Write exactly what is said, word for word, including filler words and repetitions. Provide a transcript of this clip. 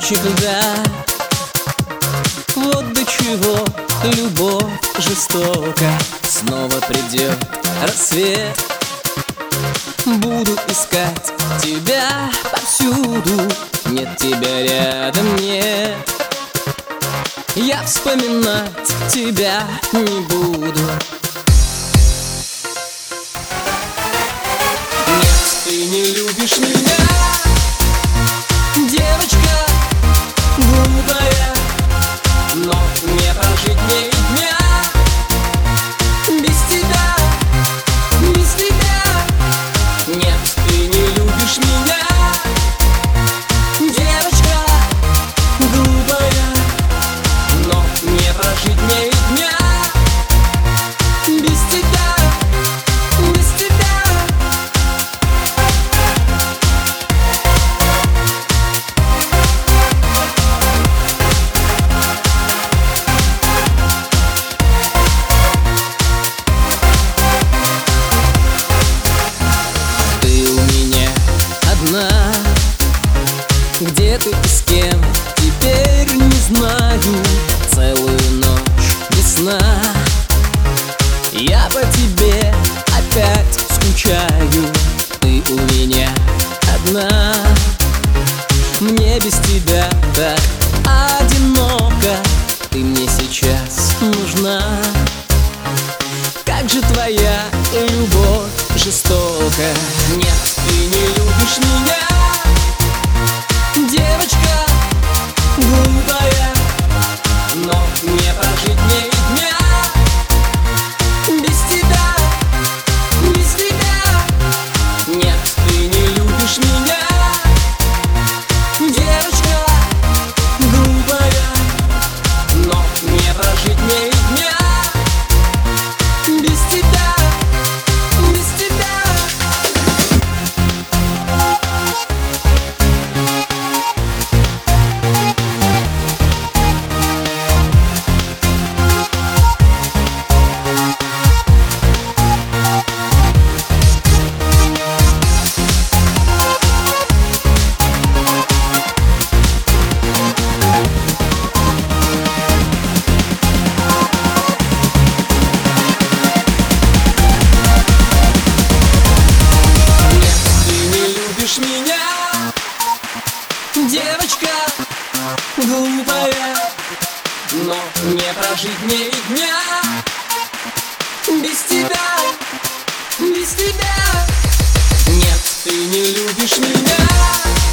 ключик льда. Вот до чего любовь жестока. Снова придет рассвет, буду искать тебя повсюду. Нет тебя рядом, нет. Я вспоминать тебя не буду. Нет, ты не любишь меня, девочка глупая, но мне прожить не дня без тебя, без тебя. Нет, ты не любишь меня, девочка глупая, но мне прожить не дня без тебя, без тебя. Где ты и с кем, теперь не знаю. Целую ночь без сна я по тебе опять скучаю. Ты у меня одна, мне без тебя так одиноко. Ты мне сейчас нужна. Как же твоя любовь жестока. Нет, ты не любишь меня, девочка глупая, но мне прожить не дня без тебя, без тебя. Нет, ты не любишь меня, девочка глупая, но мне прожить не дня без тебя, без тебя. Меня, девочка глупая, но мне прожить не дня без тебя, без тебя. Нет, ты не любишь меня.